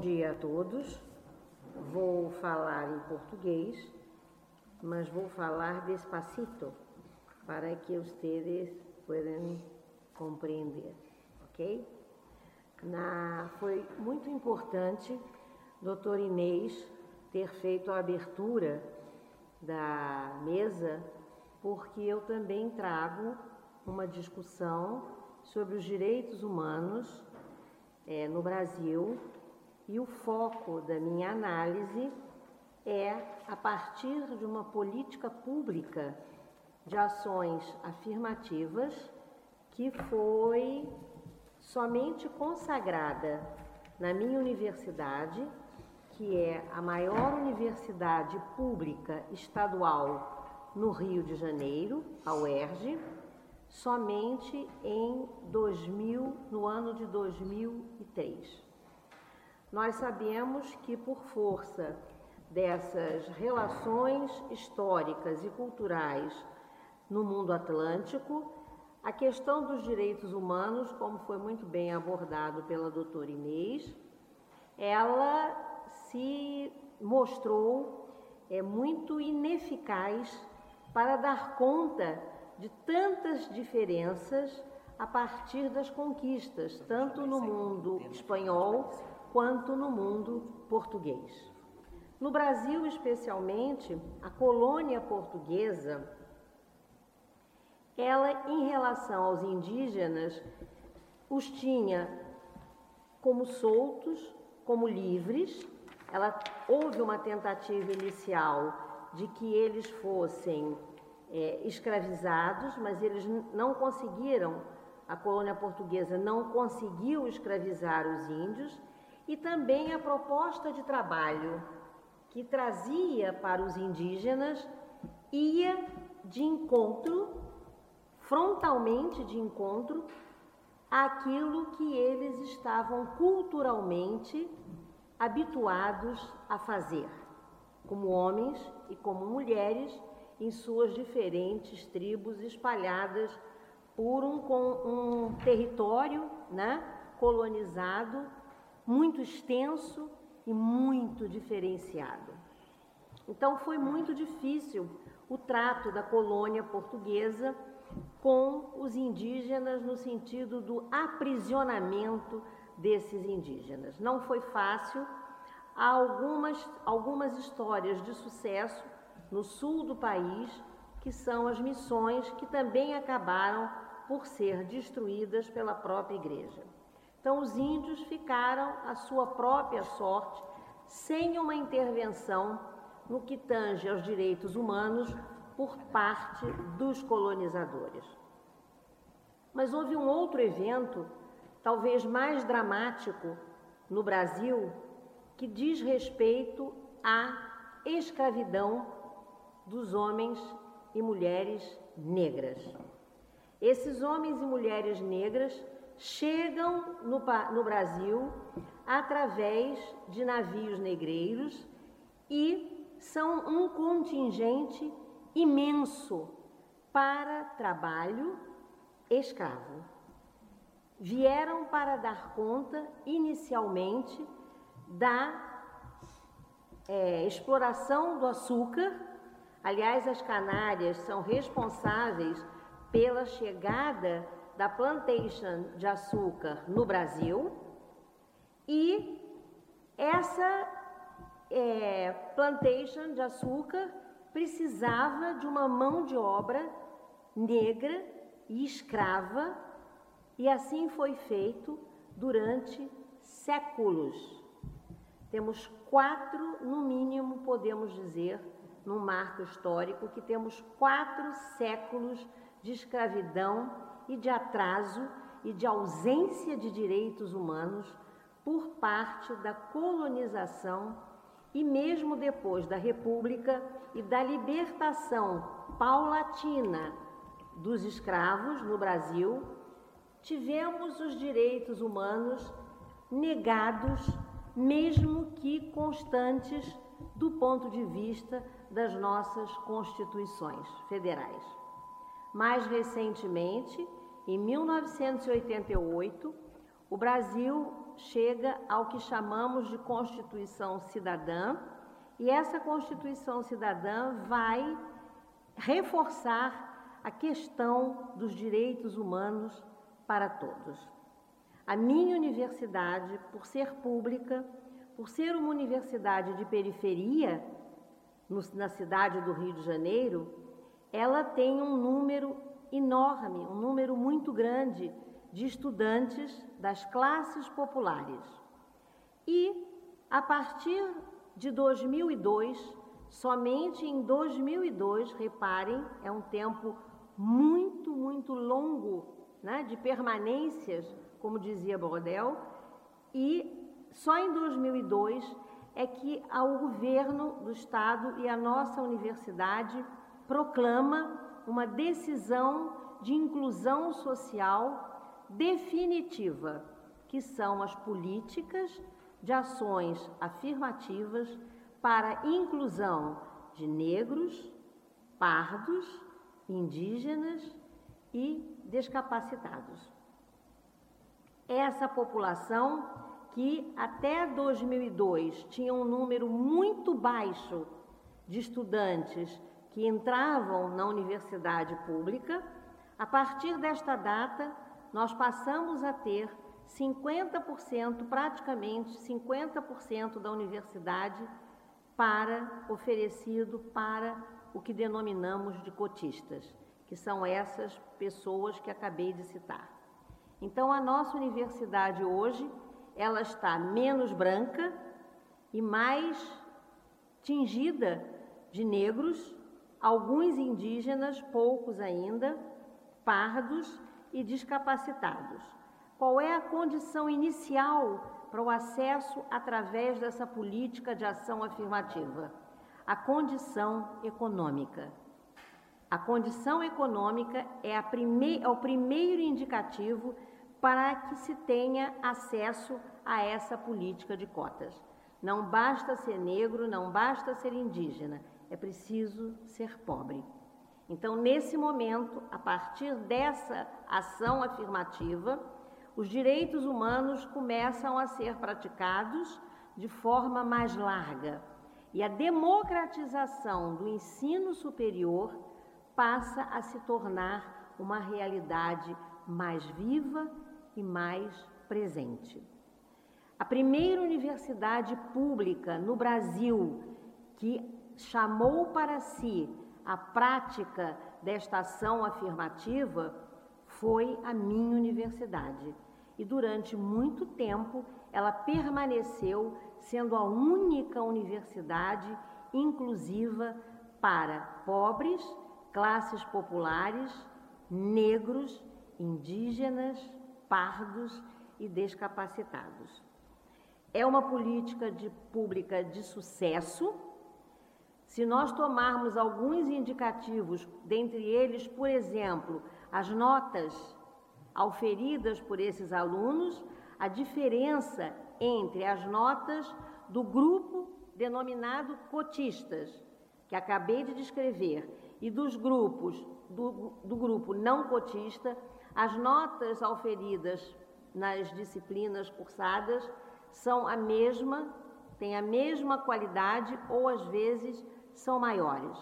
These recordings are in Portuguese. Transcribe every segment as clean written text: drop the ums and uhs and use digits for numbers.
dia a todos. Vou falar em português, mas vou falar despacito para que vocês possam compreender, ok? Foi muito importante, doutor Inês, ter feito a abertura da mesa, porque eu também trago uma discussão sobre os direitos humanos no Brasil, e o foco da minha análise é a partir de uma política pública de ações afirmativas que foi somente consagrada na minha universidade, que é a maior universidade pública estadual no Rio de Janeiro, a UERJ, somente no ano de 2003. Nós sabemos que, por força dessas relações históricas e culturais no mundo atlântico, a questão dos direitos humanos, como foi muito bem abordado pela doutora Inês, ela se mostrou muito ineficaz para dar conta de tantas diferenças a partir das conquistas, tanto no mundo espanhol quanto no mundo português. No Brasil, especialmente, a colônia portuguesa, ela, em relação aos indígenas, os tinha como soltos, como livres. Houve uma tentativa inicial de que eles fossem escravizados, mas eles não conseguiram, a colônia portuguesa não conseguiu escravizar os índios, e também a proposta de trabalho que trazia para os indígenas ia de encontro, frontalmente de encontro, àquilo que eles estavam culturalmente habituados a fazer, como homens e como mulheres, em suas diferentes tribos espalhadas por um território, colonizado, muito extenso e muito diferenciado. Então, foi muito difícil o trato da colônia portuguesa com os indígenas no sentido do aprisionamento desses indígenas. Não foi fácil. Há algumas histórias de sucesso no sul do país, que são as missões, que também acabaram por ser destruídas pela própria igreja. Então, os índios ficaram à sua própria sorte, sem uma intervenção no que tange aos direitos humanos por parte dos colonizadores. Mas houve um outro evento, talvez mais dramático no Brasil, que diz respeito à escravidão dos homens e mulheres negras. Esses homens e mulheres negras chegam no Brasil através de navios negreiros e são um contingente imenso para trabalho escravo. Vieram para dar conta, inicialmente, da exploração do açúcar. Aliás, as Canárias são responsáveis pela chegada da plantation de açúcar no Brasil, e essa plantation de açúcar precisava de uma mão de obra negra e escrava, e assim foi feito durante séculos. Temos 4, no mínimo, podemos dizer, num marco histórico, que temos 4 séculos de escravidão e de atraso e de ausência de direitos humanos por parte da colonização, e mesmo depois da República e da libertação paulatina dos escravos no Brasil, tivemos os direitos humanos negados, mesmo que constantes do ponto de vista das nossas constituições federais. Mais recentemente, em 1988, o Brasil chega ao que chamamos de Constituição Cidadã, e essa Constituição Cidadã vai reforçar a questão dos direitos humanos para todos. A minha universidade, por ser pública, por ser uma universidade de periferia, na cidade do Rio de Janeiro, ela tem um número enorme, um número muito grande de estudantes das classes populares. E, a partir de 2002, somente em 2002, reparem, é um tempo muito, muito longo, né, de permanências, como dizia Brodel, e só em 2002 é que o governo do Estado e a nossa universidade proclama uma decisão de inclusão social definitiva, que são as políticas de ações afirmativas para a inclusão de negros, pardos, indígenas e discapacitados. Essa população que até 2002 tinha um número muito baixo de estudantes que entravam na universidade pública, a partir desta data nós passamos a ter 50%, praticamente 50% da universidade oferecido para o que denominamos de cotistas, que são essas pessoas que acabei de citar. Então, a nossa universidade hoje, ela está menos branca e mais tingida de negros, alguns indígenas, poucos ainda, pardos e discapacitados. Qual é a condição inicial para o acesso através dessa política de ação afirmativa? A condição econômica. A condição econômica é o primeiro indicativo para que se tenha acesso a essa política de cotas. Não basta ser negro, não basta ser indígena, é preciso ser pobre. Então, nesse momento, a partir dessa ação afirmativa, os direitos humanos começam a ser praticados de forma mais larga e a democratização do ensino superior passa a se tornar uma realidade mais viva e mais presente. A primeira universidade pública no Brasil que chamou para si a prática desta ação afirmativa foi a minha universidade. E durante muito tempo ela permaneceu sendo a única universidade inclusiva para pobres, classes populares, negros, indígenas, pardos e discapacitados. É uma política pública de sucesso. Se nós tomarmos alguns indicativos, dentre eles, por exemplo, as notas auferidas por esses alunos, a diferença entre as notas do grupo denominado cotistas, que acabei de descrever, e dos grupos do grupo não cotista, as notas auferidas nas disciplinas cursadas são a mesma, têm a mesma qualidade ou, às vezes, são maiores.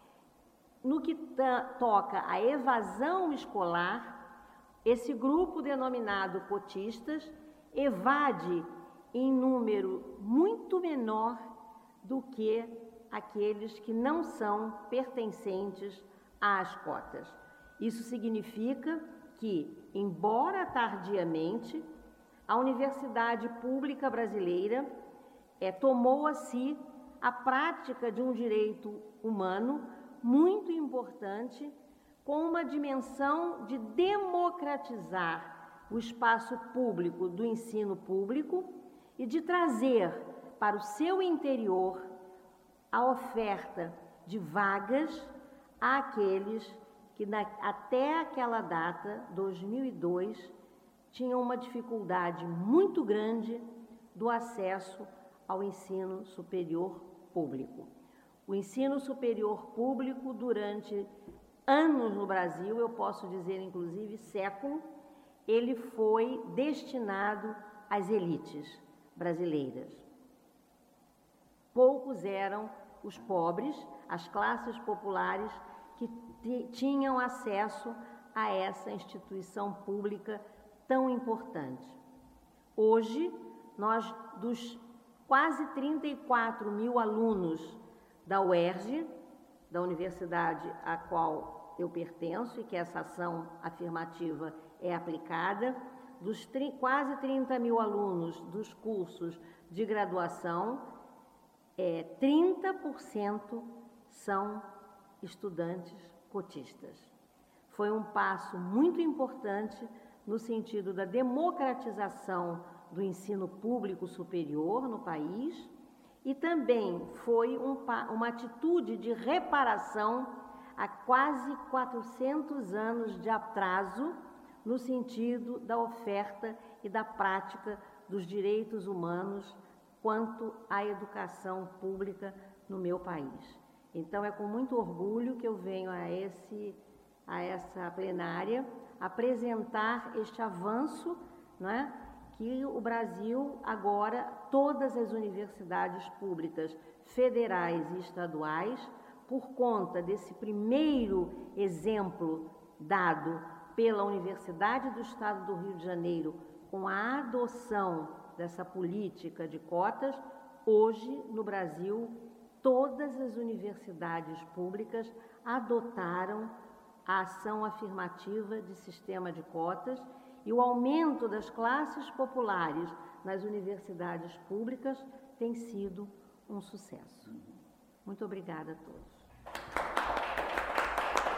No que toca à evasão escolar, esse grupo denominado cotistas evade em número muito menor do que aqueles que não são pertencentes às cotas. Isso significa que, embora tardiamente, a Universidade Pública Brasileira tomou a si a prática de um direito humano muito importante, com uma dimensão de democratizar o espaço público do ensino público e de trazer para o seu interior a oferta de vagas àqueles que até aquela data, 2002, tinham uma dificuldade muito grande do acesso ao ensino superior público. O ensino superior público, durante anos no Brasil, eu posso dizer inclusive século, ele foi destinado as elites brasileiras. Poucos eram os pobres, as classes populares que tinham acesso a essa instituição pública tão importante. Hoje, nós, dos quase 34 mil alunos da UERJ, da universidade a qual eu pertenço e que essa ação afirmativa é aplicada, dos quase 30 mil alunos dos cursos de graduação, 30% são estudantes cotistas. Foi um passo muito importante no sentido da democratização do ensino público superior no país e também foi uma atitude de reparação a quase 400 anos de atraso no sentido da oferta e da prática dos direitos humanos quanto à educação pública no meu país. Então, é com muito orgulho que eu venho a essa plenária apresentar este avanço, né, que o Brasil agora, todas as universidades públicas federais e estaduais, por conta desse primeiro exemplo dado pela Universidade do Estado do Rio de Janeiro com a adoção dessa política de cotas, hoje no Brasil todas as universidades públicas adotaram a ação afirmativa de sistema de cotas e o aumento das classes populares nas universidades públicas tem sido um sucesso. Muito obrigada a todos.